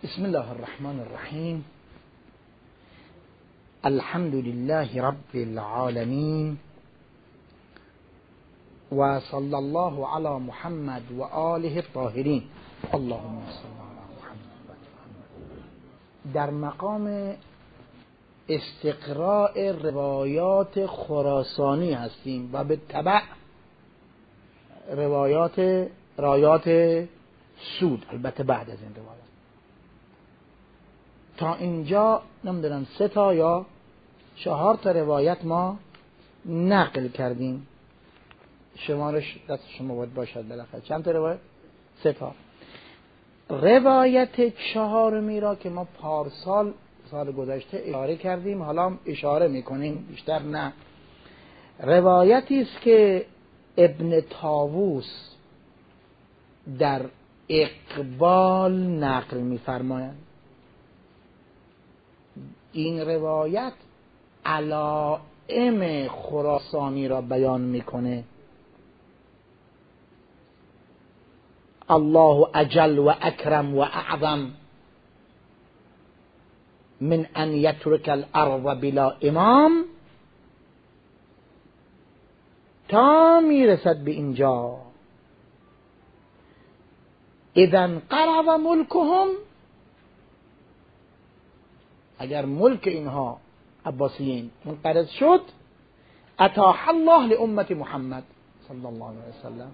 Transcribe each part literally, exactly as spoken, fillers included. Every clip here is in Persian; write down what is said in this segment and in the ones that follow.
بسم الله الرحمن الرحیم. الحمد لله رب العالمین و صلی الله علی محمد و آله الطاهرین. اللهم صل علی محمد. در مقام استقراء روایات خراسانی هستیم و به تبع روایات رایات سود، البته بعد از این روایات. تا اینجا نمیدونم سه تا یا چهار تا روایت ما نقل کردیم. شمارش دست شما باید باشد بالاخره. چند تا روایت؟ سه تا. روایت چهارمی را که ما پارسال سال گذشته اشاره کردیم، حالا اشاره میکنیم، بیشتر نه. روایتی است که ابن طاووس در اقبال نقل می‌فرمایند. این روایت علائم خراسانی را بیان میکنه. الله اجل و اکرم و اعظم من ان یترک الارض بلا امام، تا میرسد به اینجا اذا قرب ملکهم، اگر ملک اینها عباسیین منقرض شد، اتاح الله لامت محمد صلی الله علیه وسلم،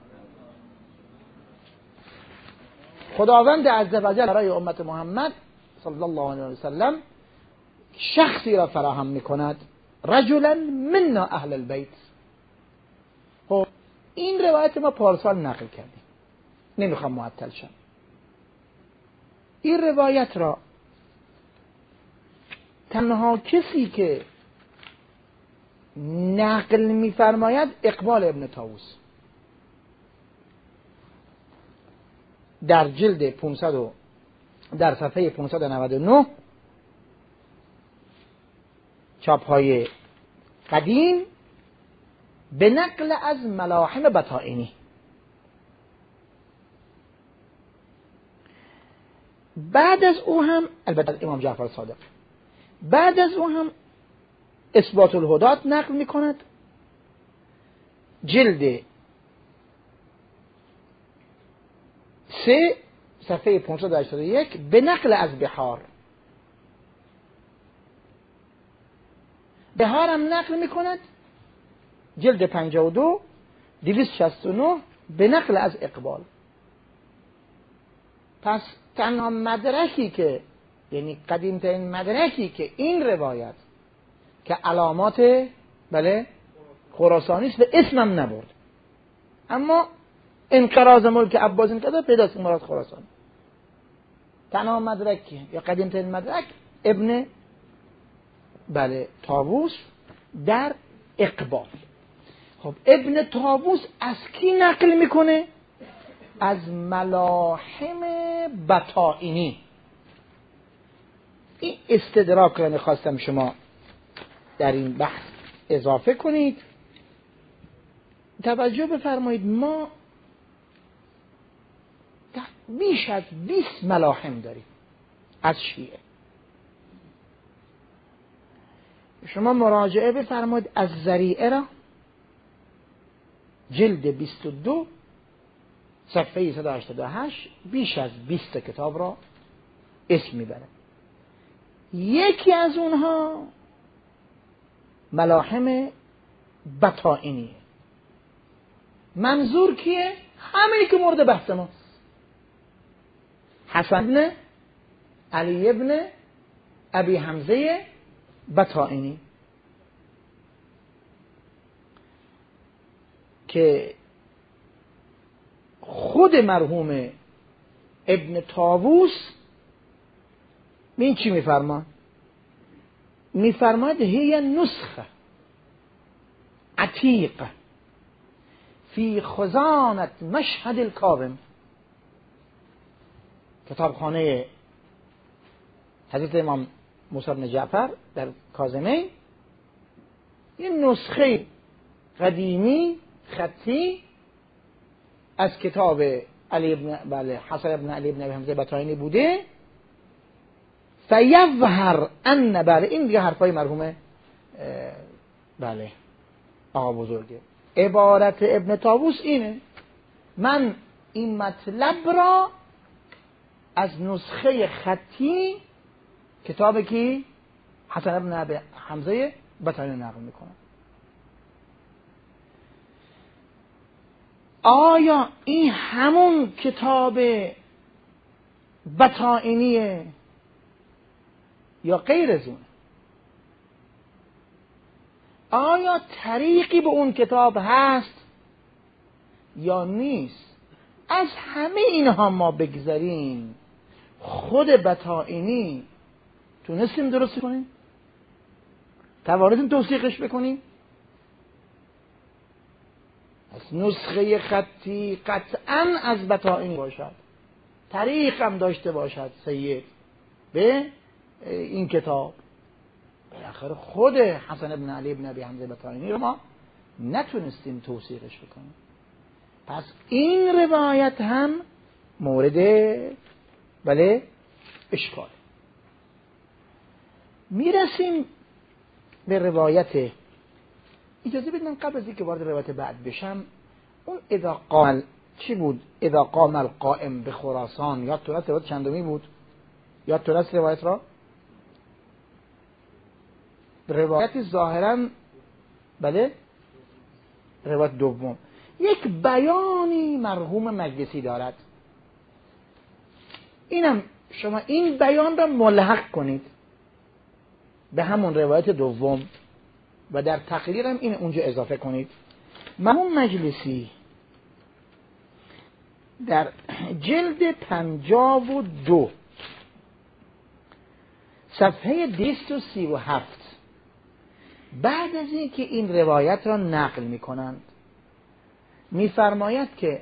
خداوند عزوجل برای امت محمد صلی الله علیه وسلم شخصی را فراهم میکند، رجلا منا اهل البیت. خب این روایت ما پارسال نقل کردیم، نمیخوام معطل شم. این روایت را تنها کسی که نقل می‌فرماید اقبال ابن طاووس در جلد پانصد و در صفحه پانصد و نود و نه چاپ‌های قدیم به نقل از ملاحم بطائنی. بعد از او هم البته امام جعفر صادق، بعد از او هم اثبات الهدات نقل می کند، جلد سه صفحه پانصد و هشتاد و یک به نقل از بحار. بحار هم نقل می کند، جلد پنجاه و دو دویست و شصت و نه به نقل از اقبال. پس تنها مدرکی که یعنی قدیمترین مدرکی که این روایت که علامات بله خراسانی است و اسمم نبرد، اما انقراض ملک عباس این کذا پیداست مراد خراسانی، تنها مدرکی یا قدیمترین مدرک ابن بله طاووس در اقبال. خب ابن طاووس از کی نقل میکنه؟ از ملاحم بطائنی. این استدراک را میخواستم شما در این بحث اضافه کنید. توجه بفرمایید، ما بیش از بیست ملاحم داریم از شیعه. شما مراجعه بفرمایید از ذریعه را، جلد بیست و دو صفحه صد و هشتاد و هشت، بیش از بیست کتاب را اسم میبره. یکی از اونها ملاحم بطائنیه. منظور کیه؟ همینی که مورد بحث ماست، حسن بن علی بن ابی حمزه بطائنی، که خود مرحوم ابن طاووس این چی میفرماد؟ میفرماد هی نسخه عتیق فی خزانت مشهد الکاظم، کتابخانه حضرت امام موسی بن جعفر در کاظمین، یه نسخه قدیمی خطی از کتاب علی ابن بله حسن ابن علی ابن ابی حمزه بطائنی بوده فیظهر ان، بله این دیگه حرفای مرحوم بله آقا بزرگه. عبارت ابن طاووس اینه، من این مطلب را از نسخه خطی کتاب کی؟ حسن ابن ابی حمزه بطحانی نقل میکنم. آیا این همون کتاب بطحانیه یا غیر از اونه؟ آیا طریقی به اون کتاب هست یا نیست؟ از همه اینها ما بگذاریم، خود بطحانی تونستیم درست کنیم؟ توانستیم توثیقش بکنیم؟ از نسخه خطی قطعا از بطحانی باشد، طریق هم داشته باشد سید به این کتاب. بالاخره خود حسن ابن علی ابن ابی حمزه بطحانی رو ما نتونستیم توثیقش بکنیم. پس این روایت هم مورد بله اشکال. میرسیم به روایت، اجازه بدین قبل از اینکه وارد روایت بعد بشم، اون اذا قام چی بود؟ اذا قام القائم به خراسان، یا تو روایت چندمی بود؟ یا تو روایت را روایت ظاهرا بله روایت دوم یک بیانی مرحوم مجلسی دارد، اینم شما این بیان را ملحق کنید به همون روایت دوم و در تقریرم این اونجا اضافه کنید. مرحوم مجلسی در جلد پنجاه و دو صفحه دویست و سی و هفت بعد از اینکه این روایت را نقل می کنند می‌فرماید که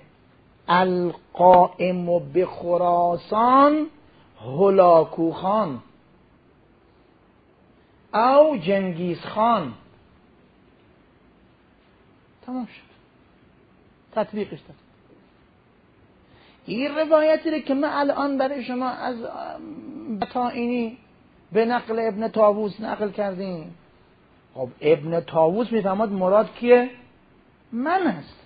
القائم به خراسان هلاکو خان او جنگیز خان. تمام شد، تطبیقش داد. این روایتی رو که من الان برای شما از بطحانی به نقل ابن طاووس نقل کردیم، خب ابن طاووس میفهمد مراد کیه؟ من هست.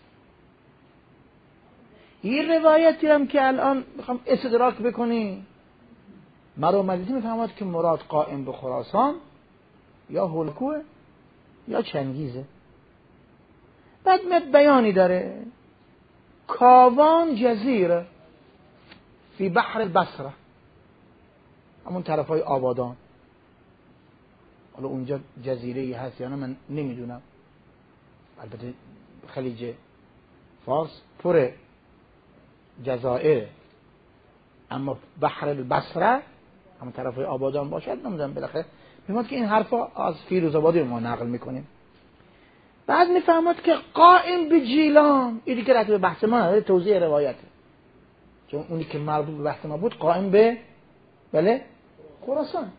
این روایتی هم که الان میخوام استدراک بکنی، مرحوم مجلسی میفهمد که مراد قائم به خراسان یا هلکوه یا چنگیزه. بعد مت بیانی داره، کاوان جزیره فی بحر البصره، همون طرفای آبادان. حالا اونجا جزیره‌ای هست یا نه من نمیدونم، البته خلیج فارس پر جزایر، اما بحر البصره همون طرفای آبادان باشد نمیدونم. بالاخره میفهمد که این حرفا از فیروزآبادی ما نقل میکنیم. بعد میفهمد که قائم به جیلان، اینی که رد به بحث ما نداره، توضیح روایته، چون اونی که مربوط به بحث ما بود قائم به بله خراسان.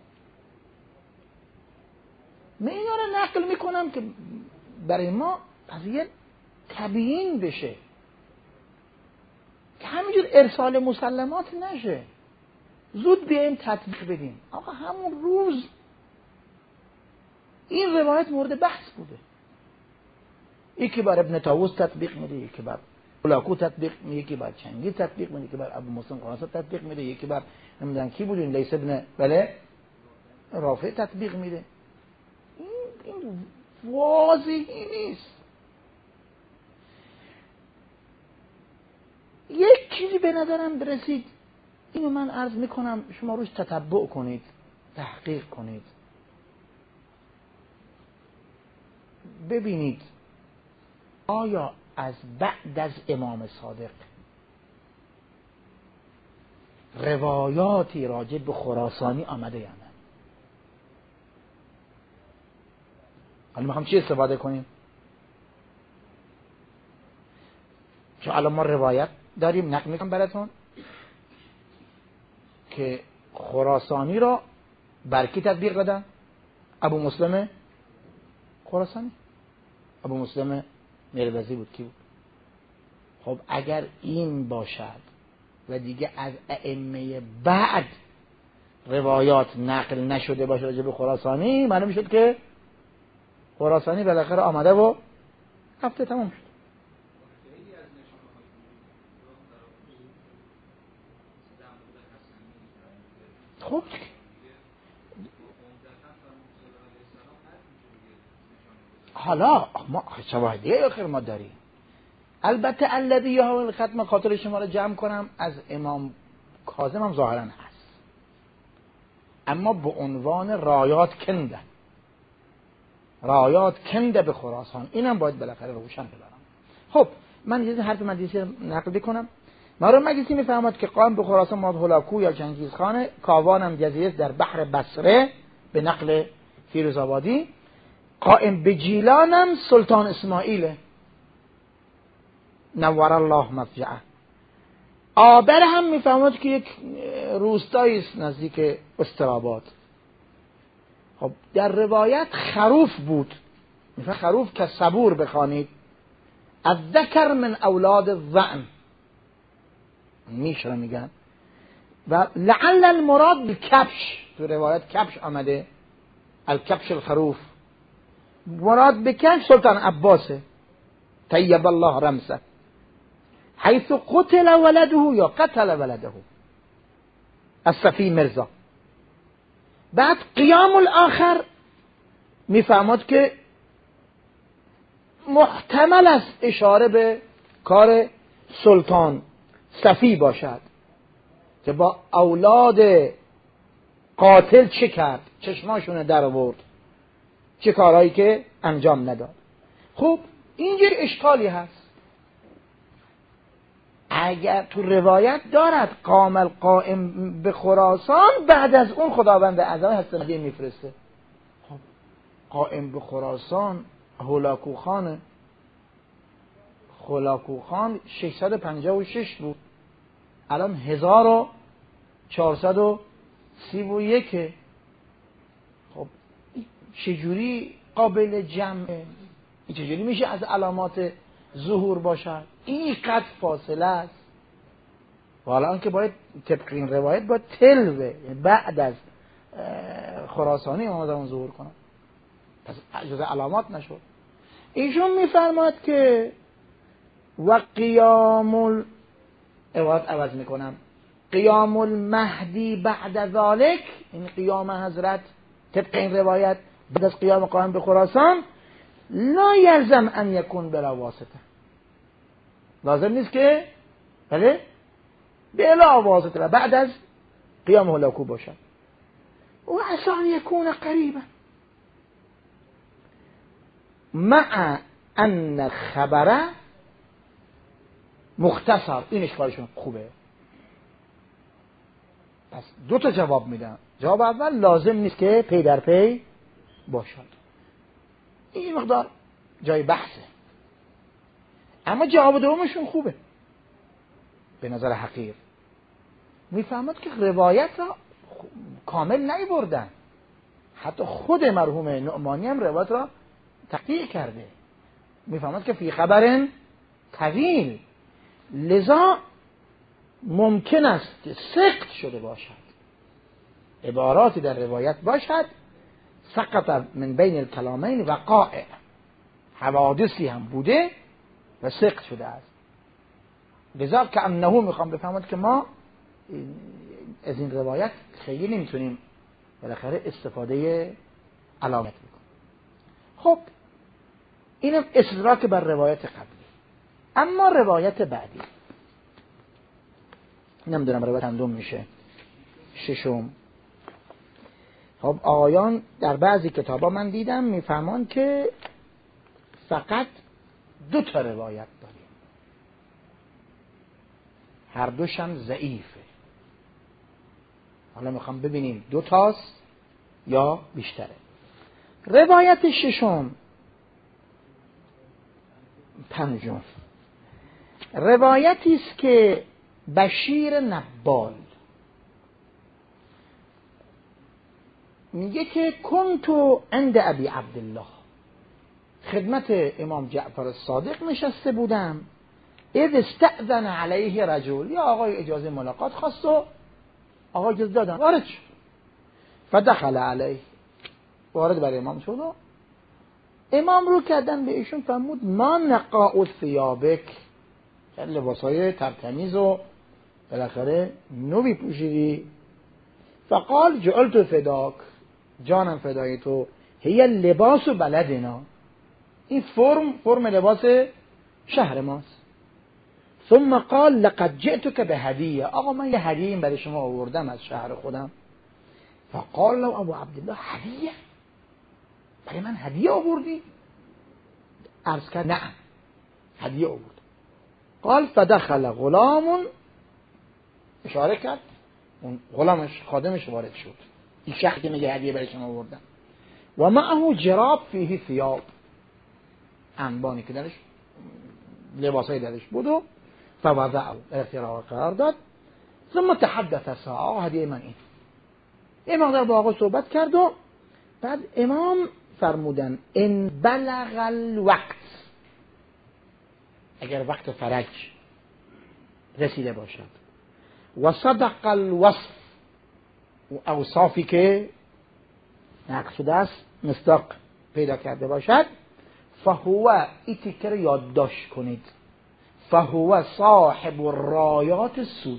من اینا رو نقل میکنم که برای ما قضیه تبیین بشه، که همینجور ارسال مسلمات نشه، زود بیایم تطبیق بدیم. آقا همون روز این روایت مورد بحث بوده، یکی بر ابن طاووس تطبیق میده، یکی بر هلاکو تطبیق میده، یکی بر چنگیز تطبیق میده، یکی بر ابو مسلم قناصه تطبیق میده، یکی بر نمیدونم کی بود این لیث ابن بله رافع تطبیق میده. این این واضحی نیست. یک چیزی به نظرم برسید، اینو من عرض میکنم شما روش تتبع کنید، تحقیق کنید، ببینید آیا از بعد از امام صادق روایاتی راجع به خراسانی آمده یا نه؟ حالا میخوام چی استفاده کنیم؟ چون الان ما روایت داریم، نقل میکنم براتون که خراسانی را بر کی تطبیق دادن؟ ابو مسلم خراسانی، ابو مسلم مروزی بود. کی بود؟ خب اگر این باشد و دیگه از ائمه بعد روایات نقل نشده باشه راجع به خراسانی، معلوم میشد که خراسانی بالاخره آمده و هفته تمام شد. خب حالا ما شواهدی آخر ما داریم. البته الذی یحاول ختم خاطر شما رو جمع کنم از امام کاظم هم ظاهرا هست، اما به عنوان رایات کنده، رایات کنده به خراسان، اینم باید بالاخره روشن ببرم. خب من یه حرف مجلسی نقل بکنم. مرحوم مجلسی میفهمد که قائم به خراسان ماد هولاکو یا چنگیز خانه، کاوانم جزیره در بحر بصره به نقل فیروزآبادی، قائم به جیلانم سلطان اسماعیل نور الله مضجعه. آبر هم میفهمد که یک روستایی است نزدیک استراباد. خب در روایت خروف بود، میفهم خروف که صبور بخوانید، الذکر من اولاد الظأن میشه میگن، و لعل المراد بالکبش، تو روایت کبش آمده، الکبش الخروف، مراد بکبش سلطان عباسه طیب الله رمسه، حیث قتل ولده یا قتل ولده الصفی مرزا. بعد قیام الاخر میفهمد که محتمل است اشاره به کار سلطان صفی باشد که با اولاد قاتل چه کرد، چشماشون در آورد، چه کارهایی که انجام نداد. خب اینجا اشکالی هست، اگر تو روایت دارد قامل قائم به خراسان، بعد از اون خداوند اعظم هستندی میفرسته. خب قائم به خراسان هولاکو خانه، هولاکو خان ششصد و پنجاه و شش بود، الان هزار و چهارصد و سی و یک. خب چجوری قابل جمعه؟ چجوری میشه از علامات ظهور باشد؟ این قد فاصله است. حالا آنکه باید طبق این روایت باید تلوه بعد از خراسانی آمده اون ظهور کنه، پس جز علامات نشد. ایشون میفرماد که و قیام ال... عبارت عوض میکنم، قیام المهدی بعد ذالک، این قیام حضرت طبق این روایت بعد از قیام قائم به خراسان، لا یلزم ان یکون بلا واسطه، لازم نیست که بله بلا واسطه بعد از قیام هولاکو باشد. و عسى یکون قریبا مع ان خبره مختصر. این اشکالشون خوبه. پس دو تا جواب میدم. جواب اول لازم نیست که پی در پی باشد، این مقدار جای بحثه. اما جواب دومشون خوبه به نظر حقیر. میفهمد که روایت را کامل نیاوردن، حتی خود مرحوم نعمانی هم روایت را تقطیع کرده. میفهمد که فی خبر طویل، لذا ممکن است که سقط شده باشد، عباراتی در روایت باشد سقط من بین الکلامین وقائع، حوادثی هم بوده و سقط شده است. لذا که انه میخوام بفهمد که ما از این روایت خیلی نمیتونیم بالاخره استفاده علامت بکنیم. خب اینم استدراک بر روایت قبلی. اما روایت بعدی نمیدونم روایت چندم میشه، ششم. خب آقایان در بعضی کتابا من دیدم میفهمان که فقط دو تا روایت داریم، هر دوشم ضعیفه. حالا میخوام ببینیم دو تاست یا بیشتره. روایت ششم پنجم روایتی است که بشیر نبال میگه که کنتو عند ابی عبدالله، خدمت امام جعفر الصادق نشسته بودم، اذ استأذن علیه رجل، یا آقای اجازه ملاقات خواست و آقای اجازه دادن، وارد شد. فدخل علیه، وارد بر امام شد و امام رو کردن به ایشون فرمود ما نقاء ثیابک، لباسای ترتمیز و بالاخره نوی پوشیدی. فقال جعلت فداک، جانم فدای تو، هی لباس و بلدنا، این فرم فرم لباس شهر ماست. ثم قال لقد جئتك بهدیه، آقا من یه هدیه برای شما آوردم از شهر خودم. فقال له ابو عبدالله هدیه، برای من هدیه آوردی؟ عرض کرد نعم هدیه آورد. قال فدخل غلام، اشاره کرد اون غلامش خادمش وارد شد، این شخصی که میگه هدیه برای شما آوردم. و معه جراب فیه ثیاب، انبانی که درش لباسای درش بود و فوضعه اختیار قرار داد. ثم تحدث ساعه، هدیه من این. امام در با آقا صحبت کرد و بعد امام فرمودن ان بلغ الوقت، اگر وقت فرج رسیده باشد، و صدق الوصف، و اوصافی که نقص شده است مصداق پیدا کرده باشد، فهو، این تیکه رو یادداشت کنید، فهو صاحب الرایات سود،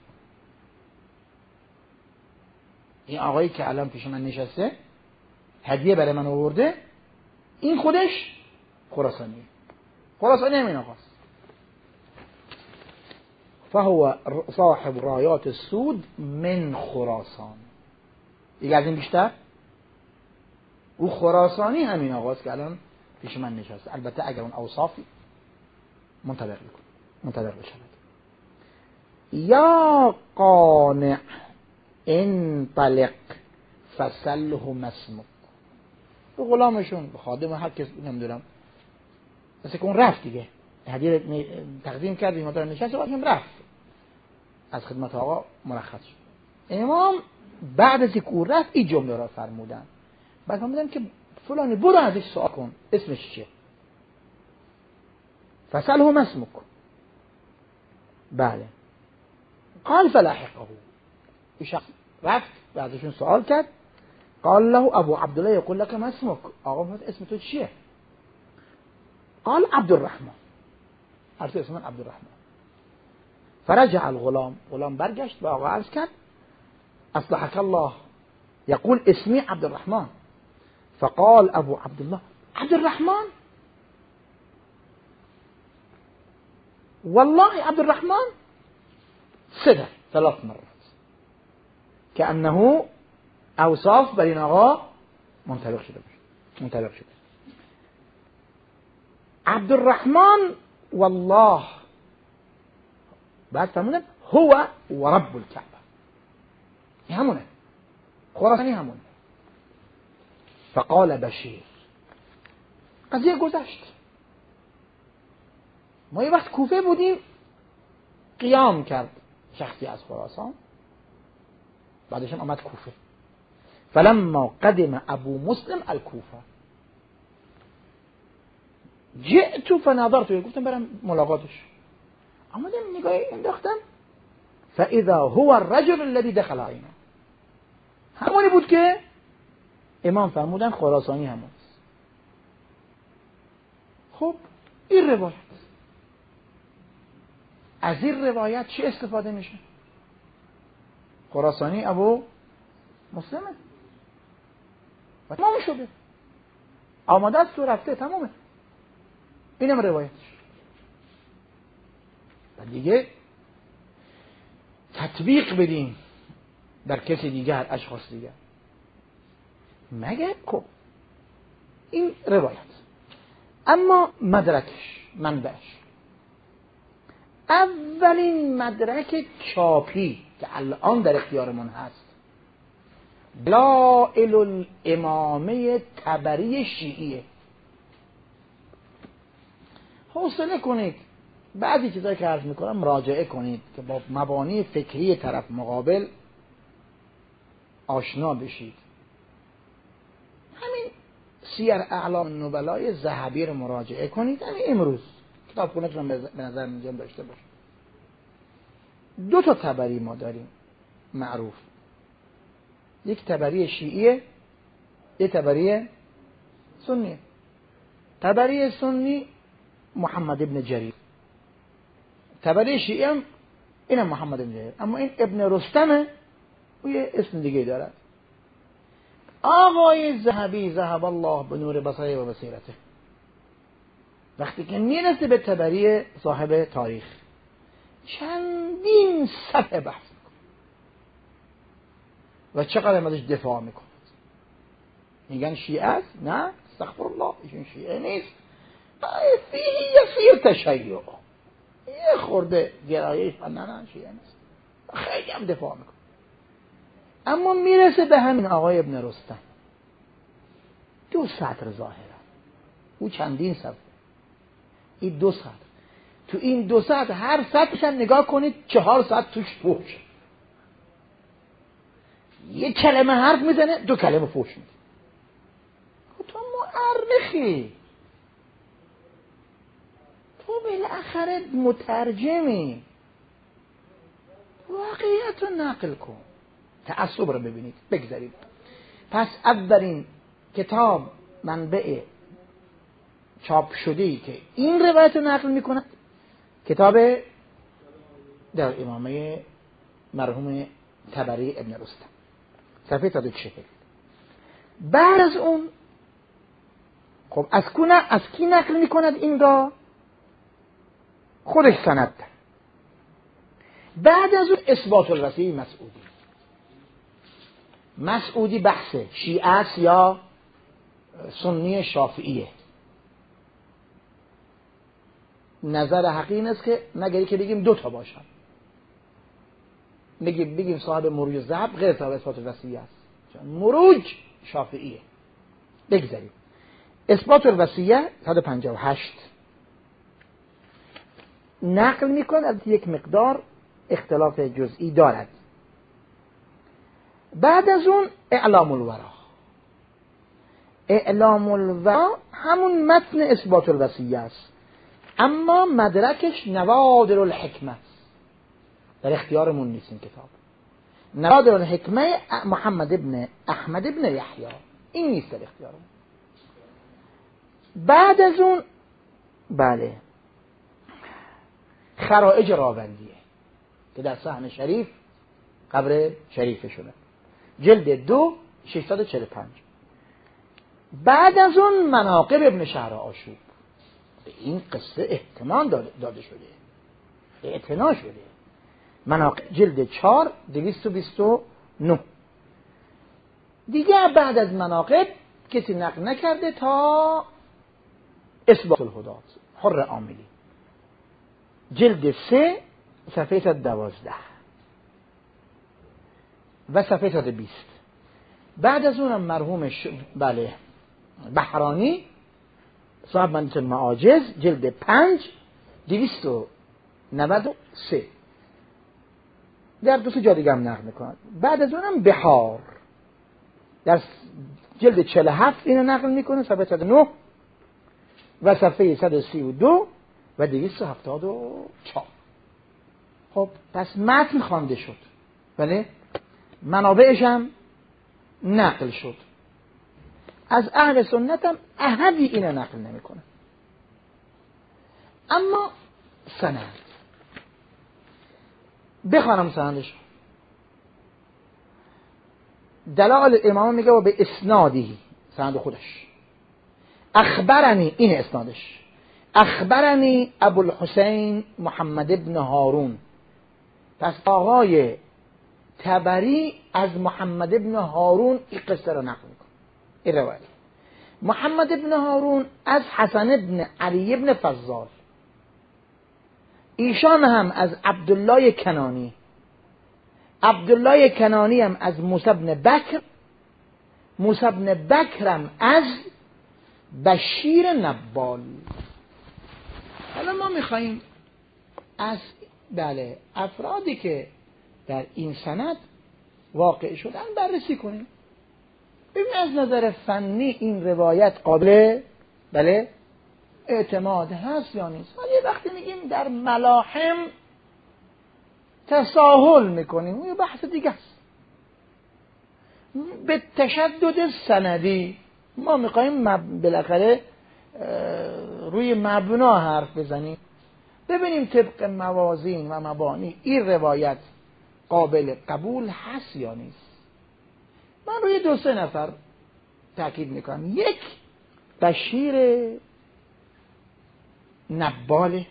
این آقایی که الان پیش من نشسته هدیه برای من آورده، این خودش خراسانیه، خراسانی همین آقاست. فهو صاحب رایات السود من خراسان، دیگه از این بیشتر او خراسانی همین آقاست که الان پیش من نشسته، البته اگر اون اوصافی منطبق بکن منطبق بشود. یا قانع انطلق فسله مسموک، به غلامشون به خادم هر کس نمیدونم مثل که اون رفت دیگه، هدیه تقدیم کرد این مدار نشست و بعدم رفت از خدمت آقا مرخص شد. امام بعد از که او رفت این جمله را فرمودن، بعد فرمودن که فلانی برو ازش سوال کن اسمش چیه، فسله مسموک. بله. قال فلاحقه، این شخص رفت و ازشون سوال کرد. قال له ابو عبدالله یقول لك ما اسمك، آقا فرمود اسم تو چیه؟ قال عبد الرحمن، عرض اسم من عبد الرحمن. فرجع الغلام، غلام برگشت و آقا عرض کرد اصلحك الله يقول اسمي عبد الرحمن. فقال ابو عبدالله عبد الرحمن، والله عبد الرحمن، صدق ثلاث مرات كأنه اوصاف بر این آقا منطبق شده منطبق شده. عبد الرحمن والله، بعد فرمودن هو و رب الكعبه، این همونه خراسانی همونه. فقال بشیر، قضیه گذشت، ما یه وقت کوفه بودیم قیام کرد شخصی از خراسان، بعدش هم آمد کوفه. فلما قدم ابو مسلم الکوفه جئت فنظرت، گفتم برم ملاقاتش، آمدم نگاهی انداختم فاذا هو الرجل الذي دخل عینه، همونی بود که امام فرمودن خراسانی همونست. خب این روایت، از این روایت چی استفاده میشه؟ خراسانی ابو مسلمه و تمام شده، آماده است تو رفته تمامه، اینم روایتش. و دیگه تطبیق بدیم در کسی دیگر، اشخاص دیگر، مگر خب این روایت. اما مدرکش، منبعش، اولین مدرک چاپی که الان در اختیارمون هست دلائل الامامه طبری شیعیه. حوصله کنید بعضی چیزایی که عرض میکنم مراجعه کنید که با مبانی فکری طرف مقابل آشنا بشید. همین سیر اعلام النبلای ذهبی رو مراجعه کنید، همین امروز کتاب خونتون به نظر میاد داشته باشید. دو تا طبری ما داریم معروف، یک تبری شیعیه، یک تبری سنیه. تبری سنی محمد ابن جریر، تبری شیعی هم اینم محمد ابن جریر، اما این ابن رستمه و یه اسم دیگه دارد. آقای ذهبی ذهب الله به نور بصره و بصیرته وقتی که میرسه به تبری صاحب تاریخ چندین صفحه بحث میکنه و چقدر ازش دفاع میکنه. میگن شیعه است؟ نه استغفر الله، ایشون شیعه نیست، فیه یسیر تشیع، یه خورده گرایش، نه نه شیعه نیست، خیلی هم دفاع میکنه. اما میرسه به همین آقای ابن رستم، دو سطر ظاهرا، او چندین صفحه، این دو سطر، تو این دو سطر هر سطرش هم نگاه کنید چهار سطر توش فوش، یک کلمه حرف میزنه دو کلمه فوش میده. تو مورخی، تو بالاخره مترجمی، واقعیت رو نقل کن، تعصب رو ببینید. بگذارید پس اولین کتاب منبع چاپ شده‌ای که این روایت رو نقل میکنه کتاب در امامه مرحوم طبری ابن رستم، صفحه صد و چهل. بعد از اون خب از کونه از کی نقل میکند این را؟ خودش سند ده. بعد از اون اثبات الوصیه مسعودی. مسعودی بحث شیعه است یا سنی شافعیه؟ نظر حقیقی است که مگر که بگیم دو تا باشن، بگیم بگیم صاحب مروج الذهب غیر صاحب اثبات الوصیه است، چون مروج شافعیه. بگذاریم اثبات الوصیه صد و پنجاه و هشت نقل میکن، از یک مقدار اختلاف جزئی دارد. بعد از اون اعلام الورا. اعلام الورا همون متن اثبات الوصیه است، اما مدرکش نوادر الحکمه است، در اختیارمون نیست این کتاب. نوادر الحکمه محمد ابن احمد ابن یحیی، این نیست در اختیارمون. بعد از اون بله خرائج راوندیه که در صحن شریف قبر شریف شده، جلد دو ششصد و چهل و پنج. بعد از اون مناقب ابن شهر آشوب، به این قصه احتمال داده, داده شده، اعتنا شده. مناقب جلد چهار دویست و بیست و نه. دیگه بعد از مناقب کسی نقل نکرده تا اثبات الهدات حر عاملی، جلد سه صفحه صد و دوازده و صفحه صد و بیست. بعد از اونم مرحوم ش... بله بحرانی صاحب منطق المعاجز جلد پنج دویست و نود و سه در دو سه جا دیگه هم نقل میکنند. بعد از اونم بحار در جلد چهل و هفت اینو نقل میکنه، صفحه صد و نه و صفحه صد و سی و دو و دویست و هفتاد و چهار. خب پس متن خوانده شد، بله، منابعش هم نقل شد. از اهل سنت هم احدی اینو نقل نمیکنه. اما سند، بخوانم سندش. دلائل امام میگه و به اسنادی، سند خودش، اخبرنی، این اسنادش، اخبرنی ابوالحسین محمد ابن هارون. پس آقای طبری از محمد ابن هارون این قصه رو نقل میکنه، این روایت. محمد ابن هارون از حسن ابن علی ابن فضال، ایشان هم از عبدالله کنانی، عبدالله کنانی هم از موسی بن بکر، موسی بن بکر هم از بشیر نبال. حالا ما میخواییم از بله افرادی که در این سند واقع شدن بررسی کنیم، ببین از نظر فنی این روایت قابل بله اعتماد هست یا نیست. ولی وقتی میگیم در ملاحم تساهل میکنیم، اون یه بحث دیگه است. به تشدد سندی ما میخواییم مب... بالاخره روی مبنا حرف بزنیم، ببینیم طبق موازین و مبانی این روایت قابل قبول هست یا نیست. من روی دو سه نفر تاکید میکنم. یک، بشیر نباله.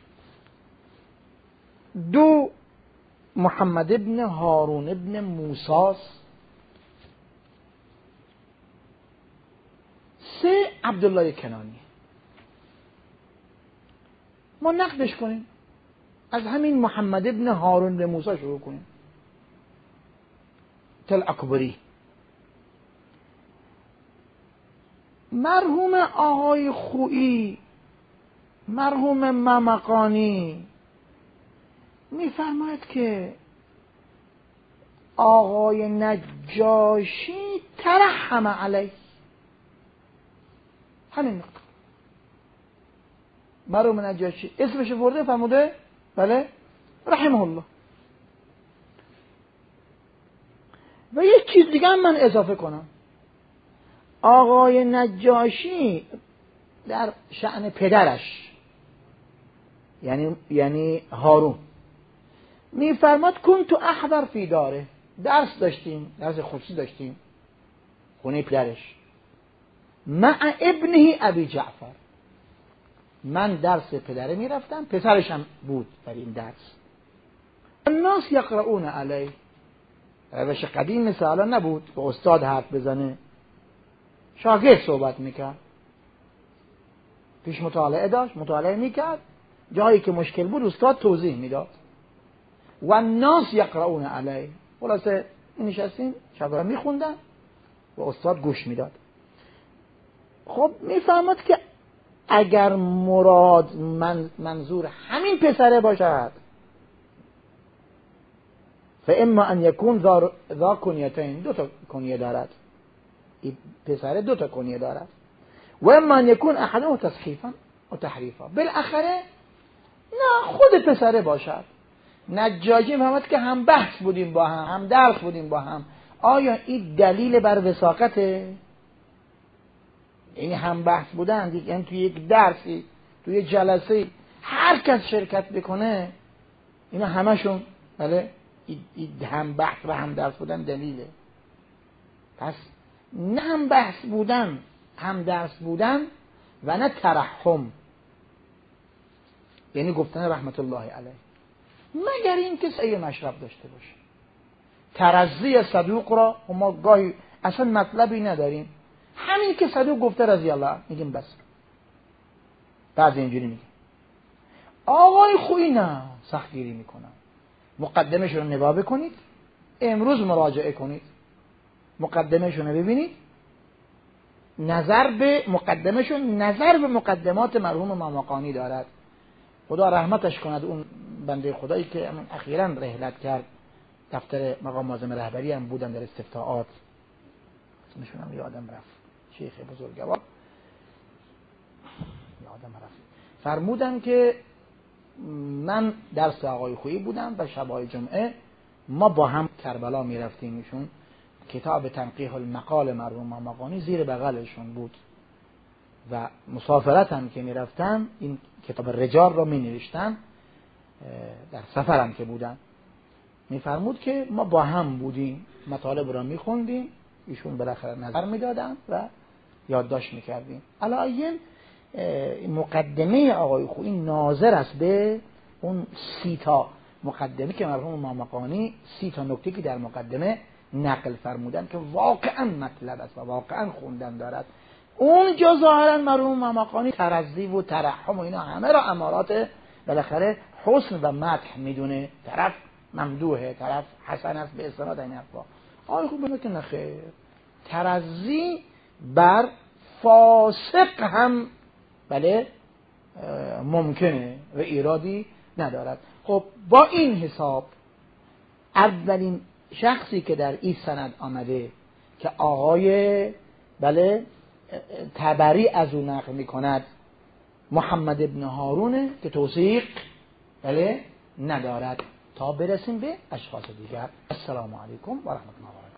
دو، محمد ابن هارون ابن موساست. سه، عبدالله کنانی. ما نقدش کنیم، از همین محمد ابن هارون ابن موسی شروع کنیم. تل اکبری مرحوم آقای خویی، مرحوم ممقانی میفرماید که آقای نجاشی ترحم علیه. همین نقطه مرحوم نجاشی اسمش برده فرموده بله رحمه الله. و یک چیز دیگه هم من اضافه کنم. آقای نجاشی در شأن پدرش یعنی یعنی هارون میفرماد کنت احضر فی داره، درس داشتیم، درس خصوصی داشتیم خونه پدرش، مع ابنه ابی جعفر، من درس پدره میرفتم، پسرش هم بود در این درس. الناس یقرؤون علیه، روش قدیم مثل الان نبود به استاد حرف بزنه، شاگرد صحبت میکرد، پیش مطالعه داشت، مطالعه میکرد، جایی که مشکل بود استاد توضیح میداد. و الناس یقرؤون علیه، خلاصه نشستیم شاگرد میخوندن و استاد گوش میداد. خب میفهمد که اگر مراد من منظور همین پسره باشد فاما ان یکون ذا کنیتین، دو تا کنیه دارد، این پسره دو تا کنیه دارد، و اما ان یکون احدهما تصحیفا و تحریفا، بالاخره نه خود پسره باشد. نجاشی فهمد که هم بحث بودیم با هم، هم درس بودیم با هم، آیا این دلیل بر وثاقته؟ یعنی هم بحث بودن دیگه، یعنی توی یک درسی، توی یک جلسه هر کس شرکت بکنه اینا همشون بله این هم بحث و هم درس بودن دلیله. پس نه هم بحث بودن هم درس بودن و نه ترحم، یعنی گفتن رحمت الله علیه، مگر این که سعی مشرب داشته باشه. ترضی صدوق را ما گاهی اصلا مطلبی نداریم، همین که صدوق گفته رضی الله میگیم بس. بعضی اینجوری میگه آقای خویی نه سختگیری میکنن، مقدمش رو نگاه بکنید، امروز مراجعه کنید، مقدمش رو ببینید، نظر به مقدمش رو نظر به مقدمات مرحوم ممقانی دارد، خدا رحمتش کند. اون بنده خدایی که اخیراً رحلت کرد، دفتر مقام معظم رهبری هم بودن در استفتاءات، اسمشون هم یادم رفت، شیخ بزرگوار یادم رفت، فرمودن که من درس آقای خویی بودم و شبای جمعه ما با هم کربلا می رفتیم، ایشون کتاب تنقیح المقال مرحوم ممقانی زیر بغلشون بود و مسافرت هم که می رفتن این کتاب رجال را می نوشتن، در سفر هم که بودن، می فرمود که ما با هم بودیم، مطالب را می خوندیم، ایشون بالاخره نظر می دادن و یادداشت می کردیم. علایین مقدمه آقای خویی ناظر است به اون سی تا مقدمه که مرحوم ممقانی سی تا نکته که در مقدمه نقل فرمودن که واقعا مطلب است و واقعا خوندن دارد. اونجا ظاهرا مرحوم ممقانی ترضی و ترحم و اینا همه را امارات بالاخره حسن و مدح میدونه، طرف ممدوحه، طرف حسن است به استناد این حرفا. آقای خوب بگه که نخیر، ترضی بر فاسق هم بله ممکنه و ایرادی ندارد. خب با این حساب اولین شخصی که در این سند آمده که آقای بله تبری از او نقل می کند محمد ابن هارونه که توثیق بله ندارد. تا برسیم به اشخاص دیگر. السلام علیکم و رحمت الله.